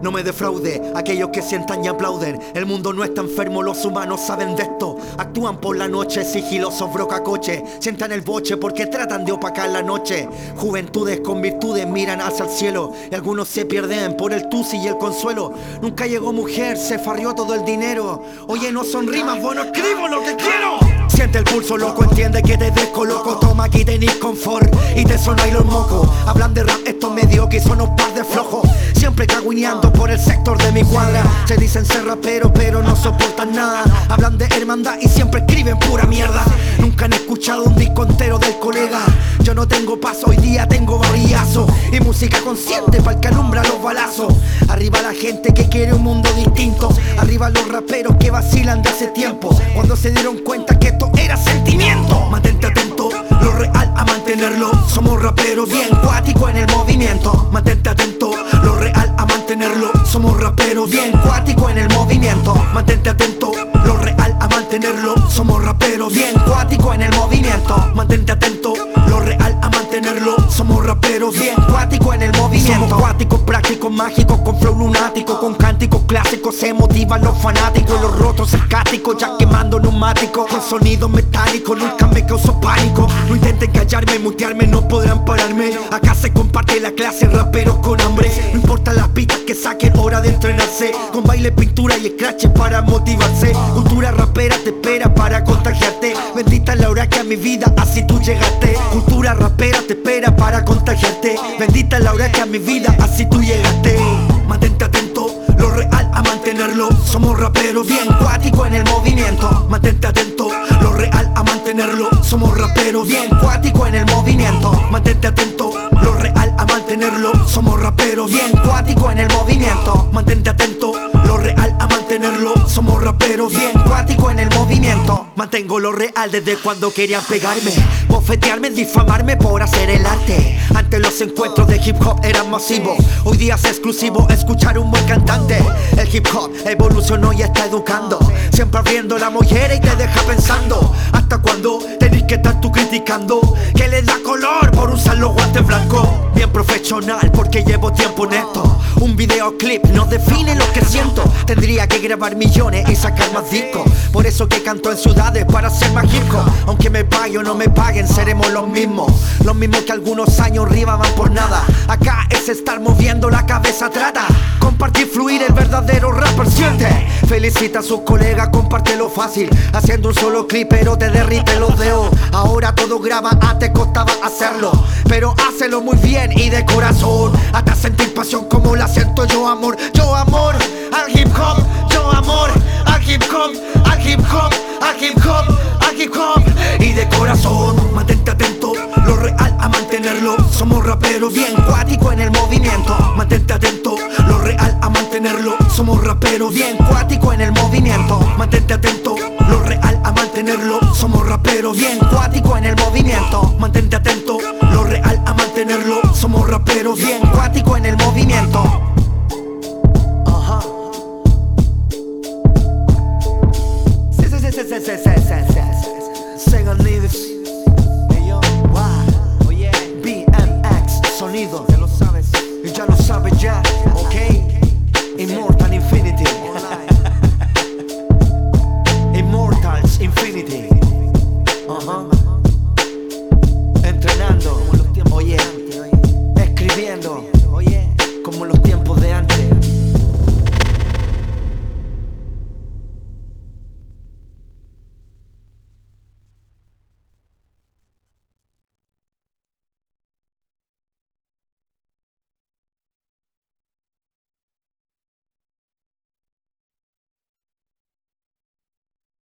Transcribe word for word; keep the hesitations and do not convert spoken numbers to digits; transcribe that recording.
No me defraude, aquellos que sientan y aplauden. El mundo no está enfermo, los humanos saben de esto. Actúan por la noche, sigilosos brocacoche. Sientan el boche porque tratan de opacar la noche. Juventudes con virtudes miran hacia el cielo, y algunos se pierden por el tusi y el consuelo. Nunca llegó mujer, se farrió todo el dinero. Oye, no son rimas, bueno, escribo lo que quiero. Siente el pulso, loco, entiende que te descoloco. Toma, aquí tenés confort y te sonáis los mocos. Hablan de rap, estos mediocres son un par de flojos. Siempre cagüineando por el sector de mi cuadra. Se dicen ser raperos pero no soportan nada. Hablan de hermandad y siempre escriben pura mierda. Nunca han escuchado un disco entero del colega. Yo no tengo paso, hoy día tengo varillazo. Y música consciente para el que alumbra los balazos. Arriba la gente que quiere un mundo distinto. Arriba los raperos que vacilan de hace tiempo, cuando se dieron cuenta que esto era sentimiento. Mantente atento, lo real a mantenerlo. Somos raperos bien cuáticos en el movimiento. Mantente atento, lo real a mantenerlo. Somos raperos bien cuáticos en el movimiento. Mantente atento, lo real a mantenerlo. Somos raperos bien cuáticos en el movimiento. Mantente atento, lo real a mantenerlo. Somos raperos bien cuáticos en el movimiento. Somos cuáticos, prácticos, mágicos, con flow lunático, con cánticos clásicos. Se motivan los fanáticos, los rotos sarcásticos, ya quemando neumáticos, con sonidos metálicos. Nunca me causó pánico. No intenten callarme, mutearme, no podrán pararme. Acá se comparte la clase, raperos con hambre. No importa las pistas que saquen, hora de entrenarse. Con baile, pintura y scratch para motivarse. Cultura rapera te espera para contagiarte. Bendita la hora que a mi vida así tú llegaste. Cultura rapera te espera para contagiarte. Bendita la hora que a mi vida así tú llegaste. Mantente atento, lo real a mantenerlo. Somos raperos bien cuáticos en el movimiento. Mantente atento, lo real a mantenerlo. Somos raperos bien cuáticos en el movimiento. Mantente atento, lo real a mantenerlo. Somos raperos bien cuáticos en el movimiento. Mantente atento, lo real a mantenerlo. Somos raperos bien cuáticos en el movimiento. Mantengo lo real desde cuando querían pegarme, bofetearme, difamarme por hacer el arte. Antes los encuentros de hip hop eran masivos, hoy día es exclusivo escuchar un buen cantante. El hip hop evolucionó y está educando, siempre abriendo la mollera y te deja pensando. ¿Hasta cuándo tenés que estar tú criticando? Que le da color por usar los guantes blancos. Bien profesional porque llevo tiempo en esto. Un videoclip no define lo que siento. Tendría que grabar millones y sacar más discos. Por eso que canto en ciudades para ser más hip hop. Aunque me paguen o no me paguen, seremos los mismos. Los mismos que algunos años rimaban por nada. Acá es estar moviendo la cabeza, trata compartir, fluir, el verdadero rapper siente. Felicita a sus colegas, compártelo fácil. Haciendo un solo clip pero te derrite los dedos. Ahora todo graba, antes costaba hacerlo, pero hácelo muy bien y de corazón. Hasta sentir pasión como la siento yo, amor. Yo amor al hip hop, yo amor al hip hop, al hip hop, al hip hop, al hip hop. Y de corazón, mantente atento, lo real a mantenerlo. Somos raperos bien cuáticos en el movimiento. Mantente atento, lo real a mantenerlo. Somos raperos bien cuáticos en el movimiento. Mantente atento, lo real a mantenerlo. Somos raperos bien cuáticos en el movimiento. Mantente atento, lo real a mantenerlo. Somos raperos bien cuáticos en el movimiento.